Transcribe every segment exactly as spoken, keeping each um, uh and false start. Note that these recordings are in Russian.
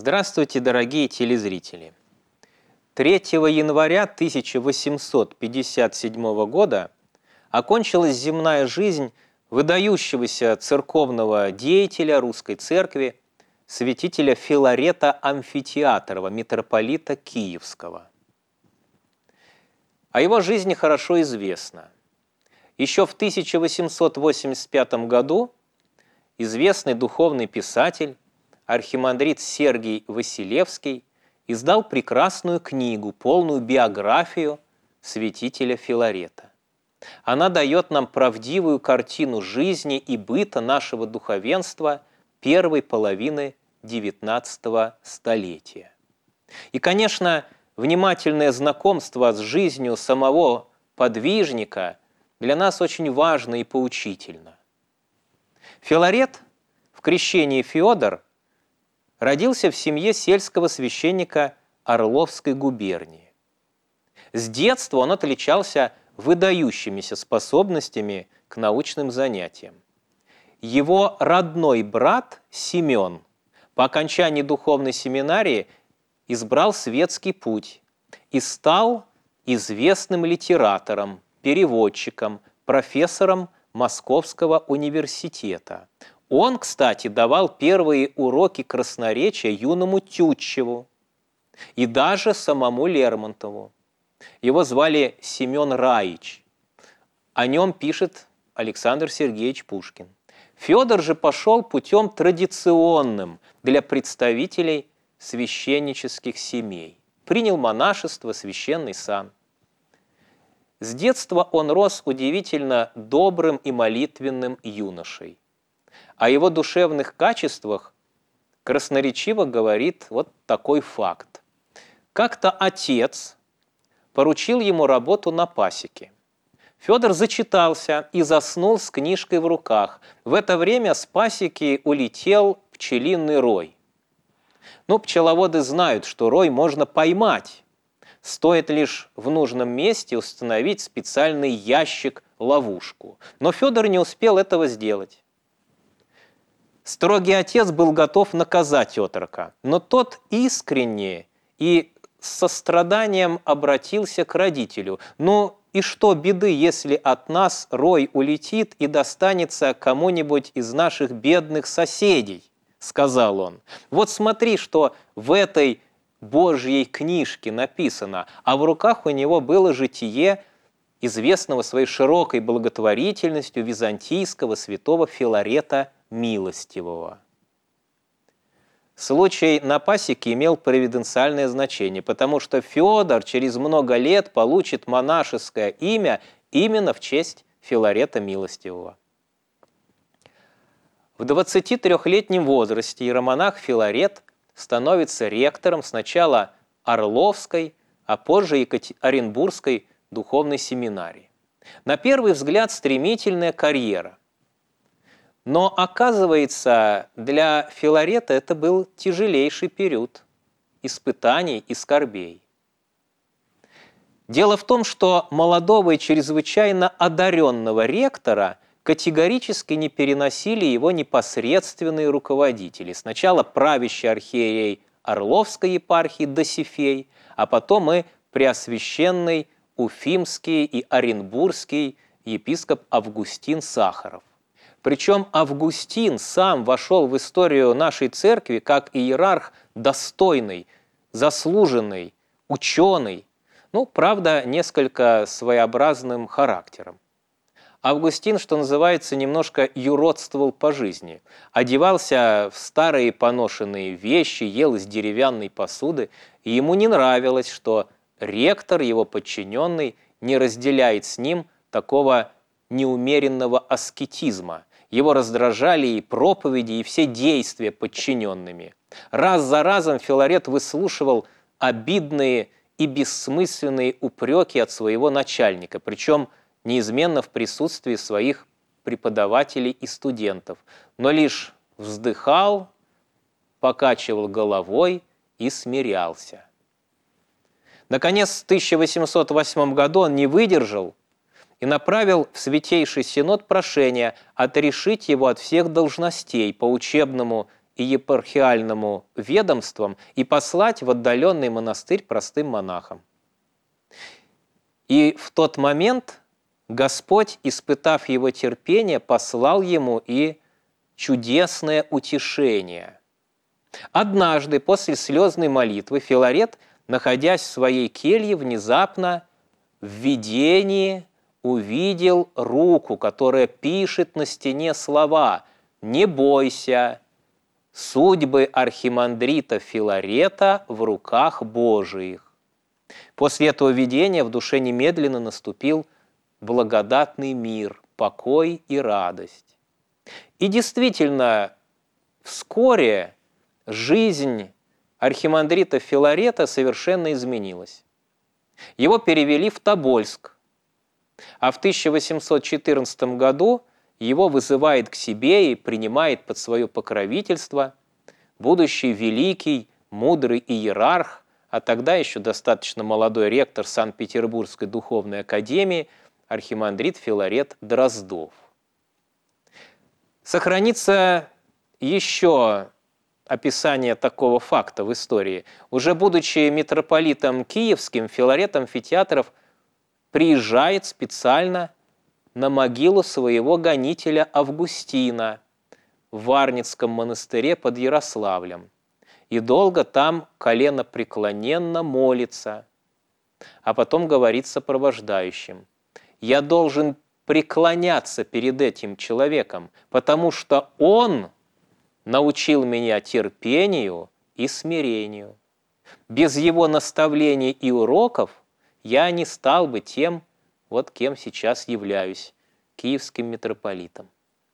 Здравствуйте, дорогие телезрители! третьего января тысяча восемьсот пятьдесят седьмого года окончилась земная жизнь выдающегося церковного деятеля русской церкви, святителя Филарета Амфитеатрова, митрополита Киевского. О его жизни хорошо известно. Еще в тысяча восемьсот восемьдесят пятом году известный духовный писатель, архимандрит Сергий Василевский, издал прекрасную книгу, полную биографию святителя Филарета. Она дает нам правдивую картину жизни и быта нашего духовенства первой половины девятнадцатого столетия. И, конечно, внимательное знакомство с жизнью самого подвижника для нас очень важно и поучительно. Филарет, в крещении Феодор, родился в семье сельского священника Орловской губернии. С детства он отличался выдающимися способностями к научным занятиям. Его родной брат Семен по окончании духовной семинарии избрал светский путь и стал известным литератором, переводчиком, профессором Московского университета. Он, кстати, давал первые уроки красноречия юному Тютчеву и даже самому Лермонтову. Его звали Семен Раич. О нем пишет Александр Сергеевич Пушкин. Федор же пошел путем традиционным для представителей священнических семей. Принял монашество, священный сан. С детства он рос удивительно добрым и молитвенным юношей. О его душевных качествах красноречиво говорит вот такой факт. Как-то отец поручил ему работу на пасеке. Федор зачитался и заснул с книжкой в руках. В это время с пасеки улетел пчелиный рой. Ну, пчеловоды знают, что рой можно поймать. Стоит лишь в нужном месте установить специальный ящик-ловушку. Но Федор не успел этого сделать. Строгий отец был готов наказать отрока, но тот искренне и с состраданием обратился к родителю. «Ну и что беды, если от нас рой улетит и достанется кому-нибудь из наших бедных соседей?» — сказал он. «Вот смотри, что в этой Божьей книжке написано». А в руках у него было житие известного своей широкой благотворительностью византийского святого Филарета Милостивого. Случай на пасеке имел провиденциальное значение, потому что Федор через много лет получит монашеское имя именно в честь Филарета Милостивого. В двадцатитрёхлетнем возрасте иеромонах Филарет становится ректором сначала Орловской, а позже Екатеринбургской духовной семинарии. На первый взгляд стремительная карьера. Но, оказывается, для Филарета это был тяжелейший период испытаний и скорбей. Дело в том, что молодого и чрезвычайно одаренного ректора категорически не переносили его непосредственные руководители. Сначала правящий архиерей Орловской епархии Досифей, а потом и преосвященный Уфимский и Оренбургский епископ Августин Сахаров. Причем Августин сам вошел в историю нашей церкви как иерарх достойный, заслуженный, ученый, ну, правда, несколько своеобразным характером. Августин, что называется, немножко юродствовал по жизни. Одевался в старые поношенные вещи, ел из деревянной посуды, и ему не нравилось, что ректор, его подчиненный, не разделяет с ним такого неумеренного аскетизма. Его раздражали и проповеди, и все действия подчиненными. Раз за разом Филарет выслушивал обидные и бессмысленные упреки от своего начальника, причем неизменно в присутствии своих преподавателей и студентов, но лишь вздыхал, покачивал головой и смирялся. Наконец, в тысяча восемьсот восьмом году он не выдержал и направил в Святейший Синод прошение отрешить его от всех должностей по учебному и епархиальному ведомствам и послать в отдаленный монастырь простым монахам. И в тот момент Господь, испытав его терпение, послал ему и чудесное утешение. Однажды после слезной молитвы Филарет, находясь в своей келье, внезапно в видении увидел руку, которая пишет на стене слова «Не бойся, судьбы архимандрита Филарета в руках Божиих». После этого видения в душе немедленно наступил благодатный мир, покой и радость. И действительно, вскоре жизнь архимандрита Филарета совершенно изменилась. Его перевели в Тобольск, а в тысяча восемьсот четырнадцатом году его вызывает к себе и принимает под свое покровительство будущий великий, мудрый иерарх, а тогда еще достаточно молодой ректор Санкт-Петербургской духовной академии, архимандрит Филарет Дроздов. Сохранится еще описание такого факта в истории. Уже будучи митрополитом Киевским, Филарет Амфитеатров приезжает специально на могилу своего гонителя Августина в Варницком монастыре под Ярославлем и долго там коленопреклоненно молится, а потом говорит сопровождающим: «Я должен преклоняться перед этим человеком, потому что он научил меня терпению и смирению. Без его наставлений и уроков я не стал бы тем, вот кем сейчас являюсь, киевским митрополитом».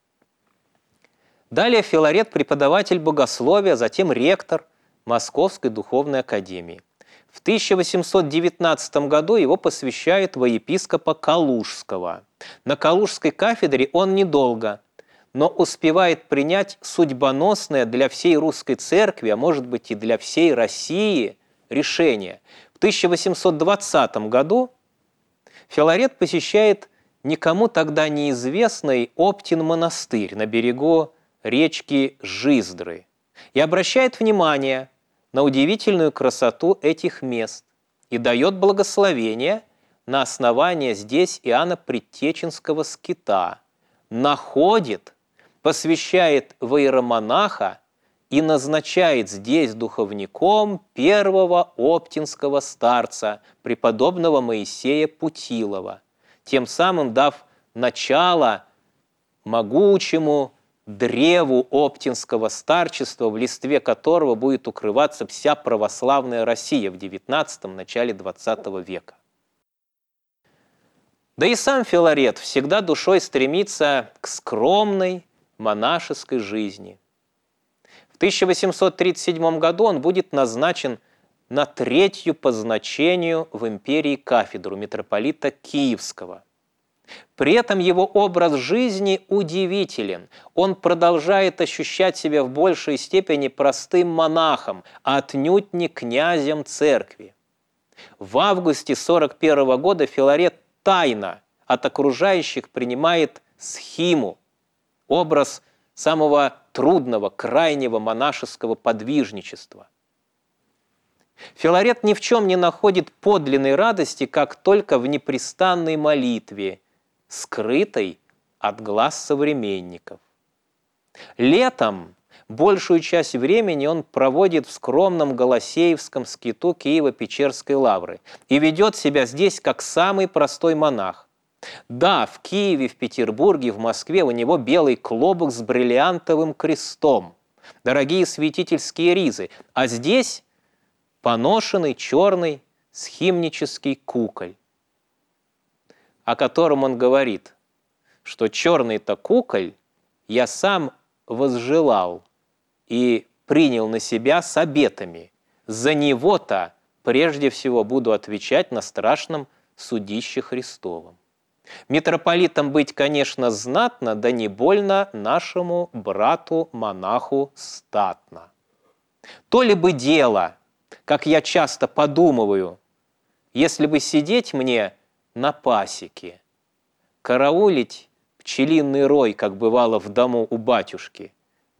Далее Филарет – преподаватель богословия, затем ректор Московской духовной академии. В тысяча восемьсот девятнадцатом году его посвящают во епископа Калужского. На Калужской кафедре он недолго, но успевает принять судьбоносное для всей русской церкви, а может быть и для всей России, решение. В тысяча восемьсот двадцатом году Филарет посещает никому тогда неизвестный Оптин монастырь на берегу речки Жиздры и обращает внимание на удивительную красоту этих мест и дает благословение на основание здесь Иоанна Предтеченского скита, находит, посвящает в иеромонаха и назначает здесь духовником первого оптинского старца, преподобного Моисея Путилова, тем самым дав начало могучему древу оптинского старчества, в листве которого будет укрываться вся православная Россия в девятнадцатом – начале двадцатого века. Да и сам Филарет всегда душой стремится к скромной монашеской жизни. В тысяча восемьсот тридцать седьмом году он будет назначен на третью по значению в империи кафедру митрополита Киевского. При этом его образ жизни удивителен. Он продолжает ощущать себя в большей степени простым монахом, а отнюдь не князем церкви. В августе сорок первого года Филарет тайно от окружающих принимает схиму, образ самого трудного, крайнего монашеского подвижничества. Филарет ни в чем не находит подлинной радости, как только в непрестанной молитве, скрытой от глаз современников. Летом большую часть времени он проводит в скромном Голосеевском скиту Киево-Печерской лавры и ведет себя здесь как самый простой монах. Да, в Киеве, в Петербурге, в Москве у него белый клобук с бриллиантовым крестом, дорогие святительские ризы, а здесь поношенный черный схимнический куколь, о котором он говорит, что черный-то куколь я сам возжелал и принял на себя с обетами. За него-то прежде всего буду отвечать на страшном судище Христовом. Митрополитом быть, конечно, знатно, да не больно нашему брату-монаху статно. То ли бы дело, как я часто подумываю, если бы сидеть мне на пасеке, караулить пчелиный рой, как бывало в дому у батюшки,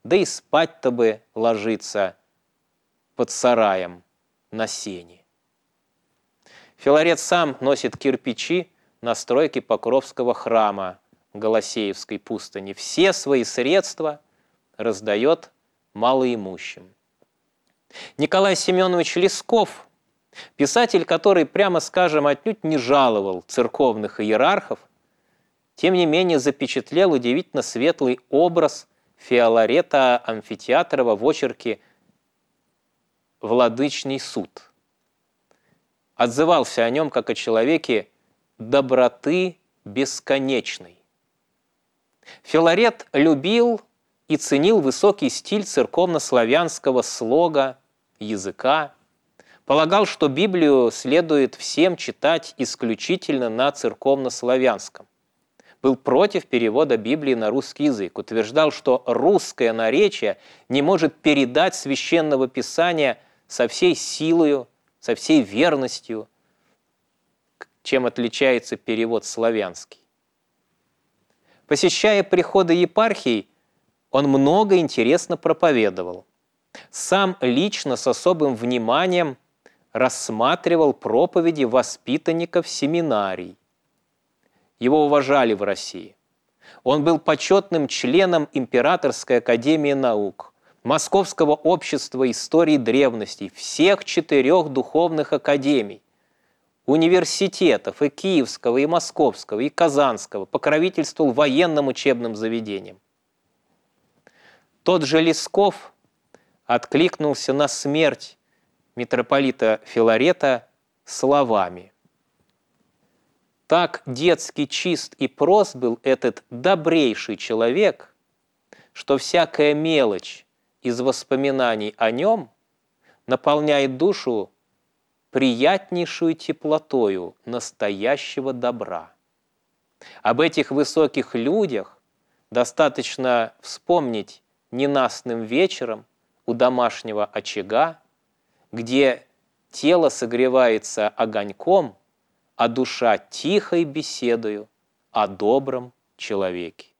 да и спать-то бы ложиться под сараем на сене. Филарет сам носит кирпичи на стройке Покровского храма Голосеевской пустыни. Все свои средства раздает малоимущим. Николай Семенович Лесков, писатель, который, прямо скажем, отнюдь не жаловал церковных иерархов, тем не менее запечатлел удивительно светлый образ Филарета Амфитеатрова в очерке «Владычный суд». Отзывался о нем как о человеке доброты бесконечной. Филарет любил и ценил высокий стиль церковно-славянского слога, языка, полагал, что Библию следует всем читать исключительно на церковно-славянском. Был против перевода Библии на русский язык, утверждал, что русское наречие не может передать священного писания со всей силою, со всей верностью, чем отличается перевод славянский. Посещая приходы епархий, он много интересно проповедовал. Сам лично с особым вниманием рассматривал проповеди воспитанников семинарий. Его уважали в России. Он был почетным членом Императорской академии наук, Московского общества истории древностей, всех четырех духовных академий, университетов и Киевского, и Московского, и Казанского, покровительствовал военным учебным заведениям. Тот же Лесков откликнулся на смерть митрополита Филарета словами: «Так детски чист и прост был этот добрейший человек, что всякая мелочь из воспоминаний о нем наполняет душу приятнейшую теплотою настоящего добра. Об этих высоких людях достаточно вспомнить ненастным вечером у домашнего очага, где тело согревается огоньком, а душа тихой беседою о добром человеке».